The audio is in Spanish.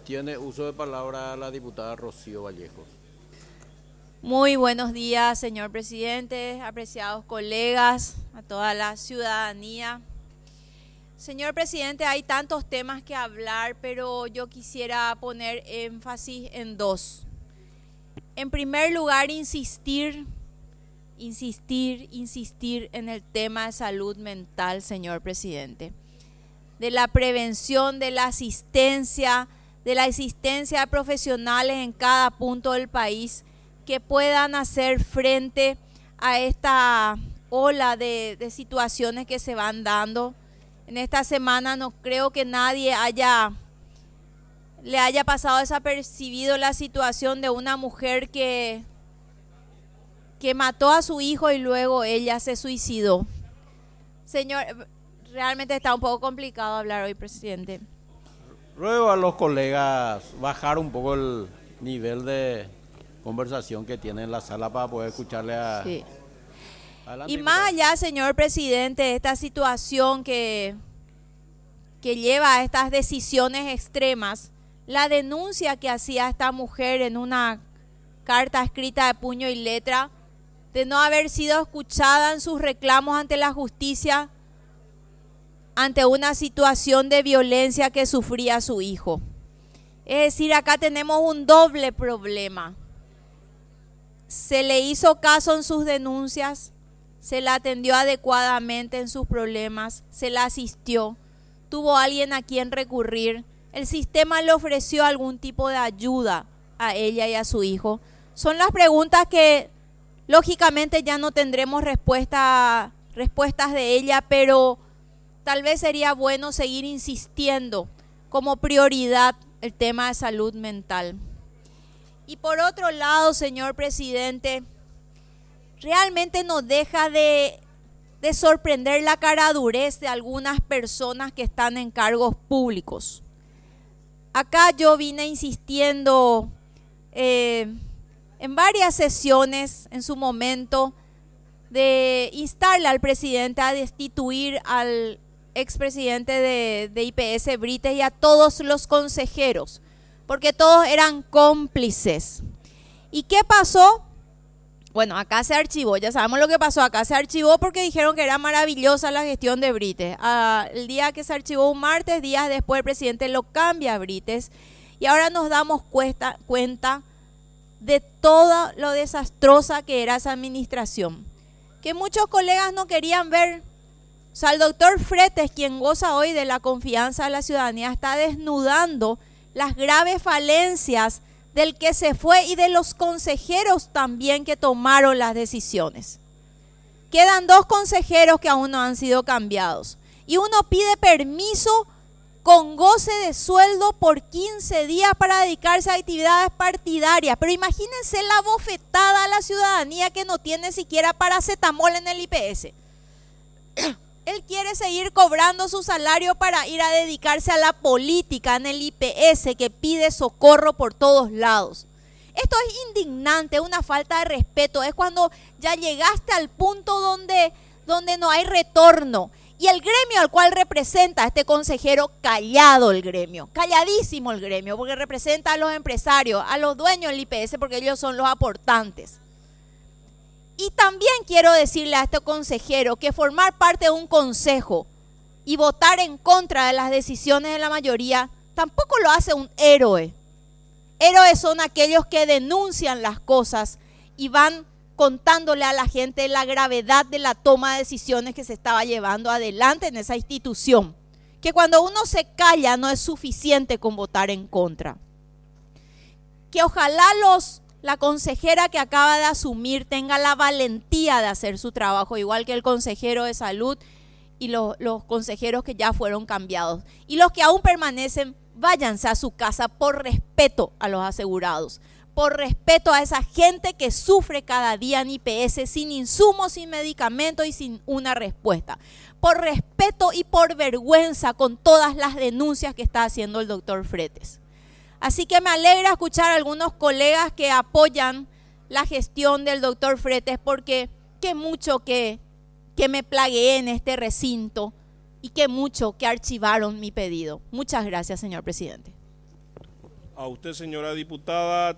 Tiene uso de palabra la diputada Rocío Vallejo. Muy buenos días, señor presidente, apreciados colegas, a toda la ciudadanía. Señor presidente, hay tantos temas que hablar, pero yo quisiera poner énfasis en dos. En primer lugar, insistir en el tema de salud mental, señor presidente. De la prevención, de la asistencia de profesionales en cada punto del país que puedan hacer frente a esta ola de situaciones que se van dando. En esta semana no creo que nadie le haya pasado desapercibido la situación de una mujer que mató a su hijo y luego ella se suicidó. Señor, realmente está un poco complicado hablar hoy, presidente. Ruego a los colegas bajar un poco el nivel de conversación que tienen en la sala para poder escucharle a... Sí. Adelante, Y más allá, señor presidente, esta situación que lleva a estas decisiones extremas, la denuncia que hacía esta mujer en una carta escrita de puño y letra, de no haber sido escuchada en sus reclamos ante la justicia, ante una situación de violencia que sufría su hijo. Es decir, acá tenemos un doble problema. Se le hizo caso en sus denuncias, se la atendió adecuadamente en sus problemas, se la asistió, tuvo alguien a quien recurrir, el sistema le ofreció algún tipo de ayuda a ella y a su hijo. Son las preguntas que lógicamente ya no tendremos respuestas de ella, pero tal vez sería bueno seguir insistiendo como prioridad el tema de salud mental. Y por otro lado, señor presidente, realmente nos deja de sorprender la caradurez de algunas personas que están en cargos públicos. Acá yo vine insistiendo en varias sesiones en su momento de instarle al presidente a destituir al expresidente de IPS Brites y a todos los consejeros, porque todos eran cómplices. ¿Y qué pasó? Bueno, acá se archivó, ya sabemos lo que pasó, acá se archivó porque dijeron que era maravillosa la gestión de Brites. El día que se archivó un martes, días después el presidente lo cambia a Brites y ahora nos damos cuenta de todo lo desastrosa que era esa administración, que muchos colegas no querían ver. O sea, el doctor Fretes, quien goza hoy de la confianza de la ciudadanía, está desnudando las graves falencias del que se fue y de los consejeros también que tomaron las decisiones. Quedan 2 consejeros que aún no han sido cambiados. Y uno pide permiso con goce de sueldo por 15 días para dedicarse a actividades partidarias. Pero imagínense la bofetada a la ciudadanía que no tiene siquiera paracetamol en el IPS. Él quiere seguir cobrando su salario para ir a dedicarse a la política en el IPS que pide socorro por todos lados. Esto es indignante, una falta de respeto. Es cuando ya llegaste al punto donde no hay retorno. Y el gremio al cual representa a este consejero, callado el gremio, calladísimo el gremio, porque representa a los empresarios, a los dueños del IPS, porque ellos son los aportantes. Y también quiero decirle a este consejero que formar parte de un consejo y votar en contra de las decisiones de la mayoría tampoco lo hace un héroe. Héroes son aquellos que denuncian las cosas y van contándole a la gente la gravedad de la toma de decisiones que se estaba llevando adelante en esa institución. Que cuando uno se calla no es suficiente con votar en contra. Que ojalá la consejera que acaba de asumir tenga la valentía de hacer su trabajo, igual que el consejero de salud y los consejeros que ya fueron cambiados. Y los que aún permanecen, váyanse a su casa por respeto a los asegurados, por respeto a esa gente que sufre cada día en IPS sin insumos, sin medicamentos y sin una respuesta. Por respeto y por vergüenza con todas las denuncias que está haciendo el doctor Fretes. Así que me alegra escuchar a algunos colegas que apoyan la gestión del doctor Fretes, porque qué mucho que me plagueé en este recinto y qué mucho que archivaron mi pedido. Muchas gracias, señor presidente. A usted, señora diputada.